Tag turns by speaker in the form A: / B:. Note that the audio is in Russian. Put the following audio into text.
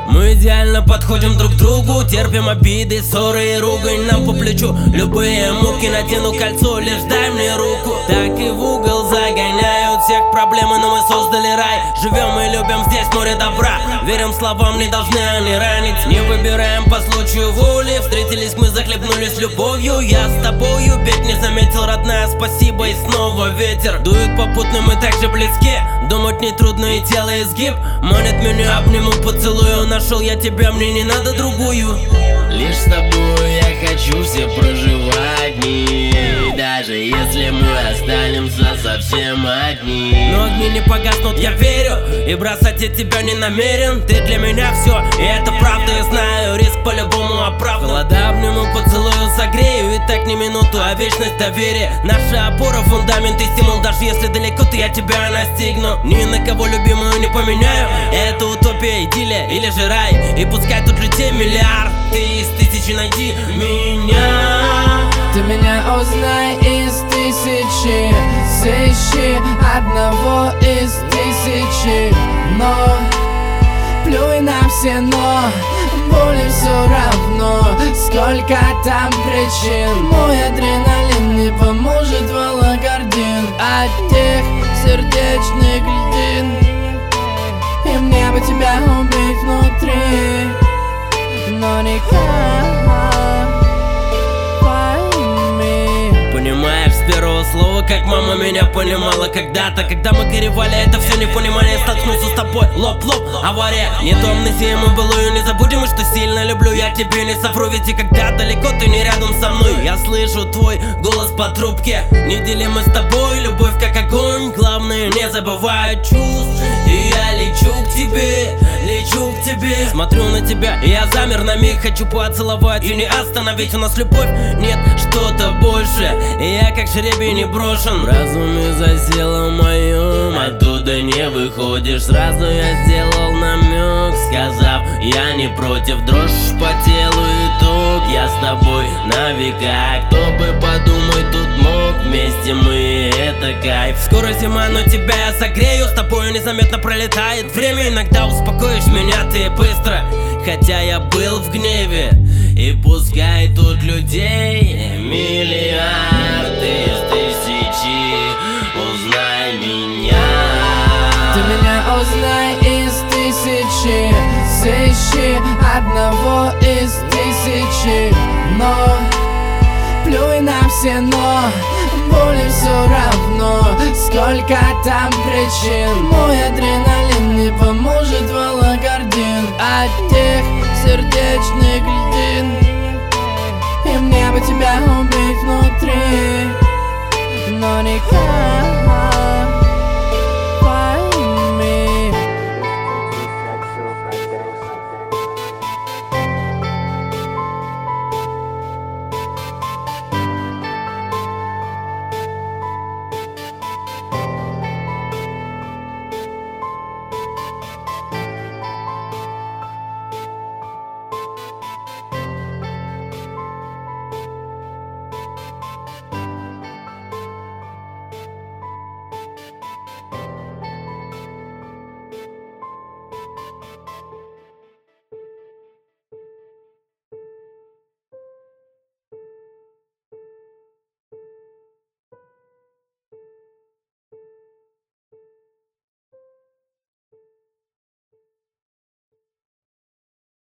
A: Мы идеально подходим друг к другу, терпим обиды, ссоры и ругань. Нам по плечу любые муки, надену кольцо, лишь дай мне руку. Так и в угол загоняют всех проблемы, но мы создали рай. Живем и любим, здесь море добра. Верим словам, не должны они ранить. Не выбираем по случаю воли. Встретились мы, захлебнулись любовью. Я с тобою, петь не заметил, родная, спасибо. И снова ветер дует попутно, мы так же близки. Думать нетрудно и тело изгиб манит меня, обниму, поцелую. Нашел я тебя, мне не надо другую.
B: Лишь с тобой я хочу все проживать дни, даже если мы останемся совсем одни.
A: Но огни не погаснут, я верю, и бросать я тебя не намерен. Ты для меня все, и это правда, я знаю. Риск по-любому оправдан. Холода обниму, поцелую, согрею. И так не минуту, а вечность доверия. Наша опора, фундамент и стимул. Даже если далеко, то я тебя настигну. Ни на кого любимую не поменяю. Это утопия, идиллия или же рай. И пускай тут людей миллиард, ты из тысячи найди меня.
C: Ты меня узнай из тысячи, сыщи одного из тысячи. Но плюй на все но, боли все равно. Сколько там причин, мой адреналин не поможет волокордин от тех сердечных льдин. И мне бы тебя убить внутри, но никак.
A: Понимаешь с первого слова, как мама меня понимала когда-то. Когда мы горевали, это все непонимание. Столкнулся с тобой, лоб-лоб, авария. Нет амнезии, мы былую не забудем. И что сильно люблю, я тебе не совру. Ведь и когда далеко, ты не рядом со мной. Я слышу твой голос по трубке. Неделимы с тобой, любовь как огонь. Главное, не забывай чувств. И я лечу к тебе, лечу к тебе. Смотрю на тебя, и я замер на миг. Хочу поцеловать и не остановить. У нас любовь, нет, что-то больше. И я как жребий не брошен. В разуме засела в моем,
B: Оттуда не выходишь, сразу я сделал намек, сказав, я не против. Дрожь по телу, итог, я с тобой на века. Кто бы подумать тут мог, вместе мы, это кайф.
A: Скоро зима, но тебя я согрею. С тобой незаметно пролетает время. Иногда успокоишь меня ты быстро, хотя я был в гневе.
B: И пускай тут людей миллиарды из тысячи, узнай меня.
C: Ты меня узнай из тысячи, сыщи одного из тысячи. Но плюй на все но, боли все равно. Сколько там причин, мой адреналин не